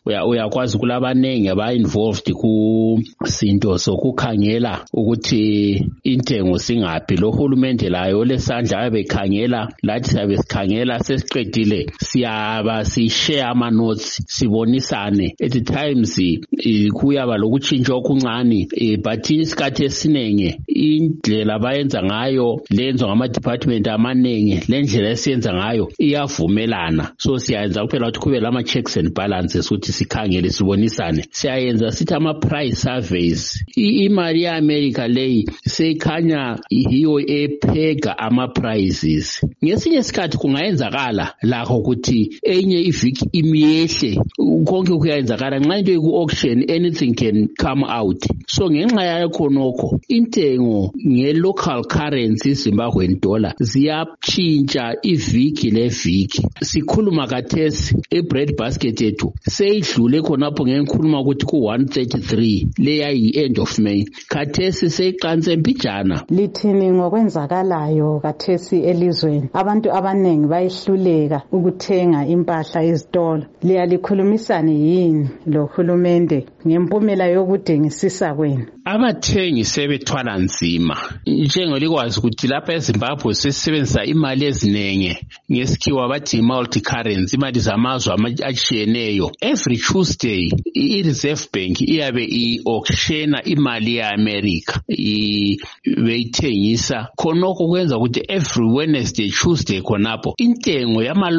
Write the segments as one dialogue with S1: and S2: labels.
S1: uyakwazi kulabanengi aba-involved kusinto sokukhangela ukuthi intengo singaphi. Lo hulumende layo lesandla abekhangela, lathi sabe sikhangela sesiqedile siyaba sishare ama-notes sibonisane. At times kuyaba lokutshintsha okuncane, but isikhathi esiningi indlela bayenza ngayo lenzwa ngama-department amanengi, le ndlela esiyenza ngayo iyavumelana. So siyayenza kuphela ukuthi kube lama-checks and balances ukuthi sikhangele sibonisane. Siyayenza sithi ama-price surveys. Imali ye-America leyi seyikhanya yiyo ephega ama-prices. Ngesinye isikhathi kungayenzakala lakho ukuthi enye iviki imiyehle, konke kuyayenzakala nxa into iku-auction, anything can come out. So ngenxa yakho nokho intengo nge-local currency Zimbabwean dollar ziyatshintsha iviki leviki. Sikhuluma kathesi e-bread basket yethu seyidlule khonapho ngenkhuluma ukuthi ku-133 leya yi-end of May. Kathesi seyiqanse mpijana.
S2: Lithini ngokwenzakalayo kathesi elizweni? Abantu abanengi bayihluleka ukuthenga impahla ezitolo. Liyalikhulumisani yini lohulumende ngempumela yokudengisisa kwenu?
S1: Abathengi sebethwala nzima. Njengolikwazi ukuthi lapha eZimbabwe sesisebenzisa imali ezinenge ngesikhiwa bathi multi-currency, imali zamazwe atshiyeneyo. Every Tuesday i-Reserve Bank iyabe i-auctiona imali ye-America beyithengisa. Khonokho kwenza ukuthi every Wednesday, Tuesday khonapho intengo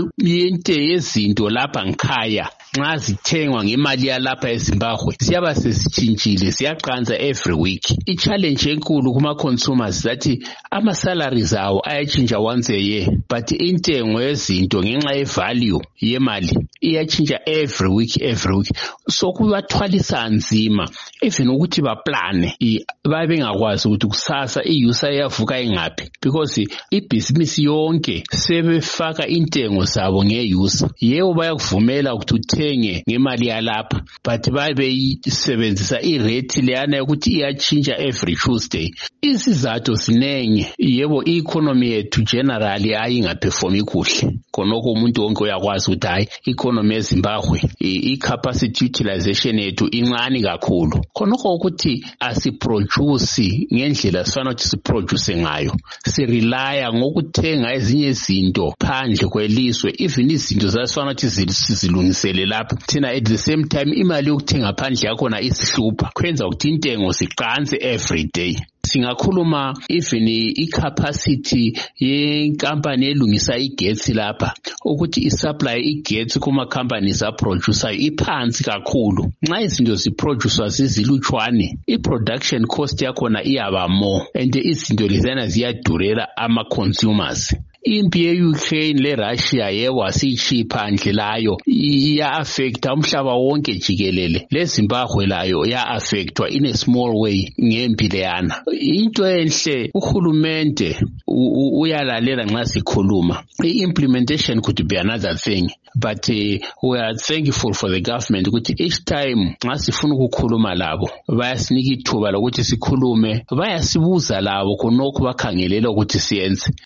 S1: yezinto lapha ngikhaya nxa zithengwa ngemali yalapha eZimbabwe siyaba sesitshintshile, siyaqanza every week. I-challenge enkulu kuma-consumers zathi ama-salaries awo ayatshintsha once a year, but intengo yezinto ngenxa ye-value yemali iyatshintsha every week. So kubathwalisa nzima even ukuthi baplane babe bengakwazi ukuthi kusasa iyusa iyavuka ingaphi, because ibhizinisi yonke sebefaka intengo zabo ngeyusa. Yebo bayakuvumela ukuthi uthenge ngemali yalapha, but babe yisebenzisa irate leyana ukuthi iyatshintsha every Tuesday. Isizathu sinenge. Yebo i-economy yethu generally ayingaperformi kuhle. Khonokho umuntu wonke uyakwazi ukuthi hayi i-economy yeZimbabwe i-capacity utilization yethu incane kakhulu. Khonokho ukuthi asiproduce ngendlela sifana ukuthi siproduce ngayo. Sirelya ngokuthenga ezinye izinto phandle kwelizwe, even izinto zasifana ukuthi sizilungisele lapha. Thina at the same time imali yokuthenga phandle yakhona isihlupha, kwenza ukuthi intengo siqanse every day. Singakhuluma even i-capacity yenkampani elungisa igetsi lapha ukuthi isupply igetsi kuma companies aproducer iphansi kakhulu. Nxa izinto ziproducer zizilutshwane, i-production cost yakhona iyaba more, and izinto lezana ziyadurela ama-consumers. Impi ye-Ukraine le-Russia yebo asiyishipha nje layo iya-affecta umhlaba wonke jikelele. Le-Zimbabwe layo ya-affectwa in a small way ngempi leyana. Into enhle uhulumende uyalalela nxa sikhuluma. I-implementation could be another thing, but we are thankful for the government ukuthi each time nxa sifuna ukukhuluma labo bayasinika ithuba lokuthi sikhulume, bayasibuza labo khonokho bakhangelela ukuthi siyenze.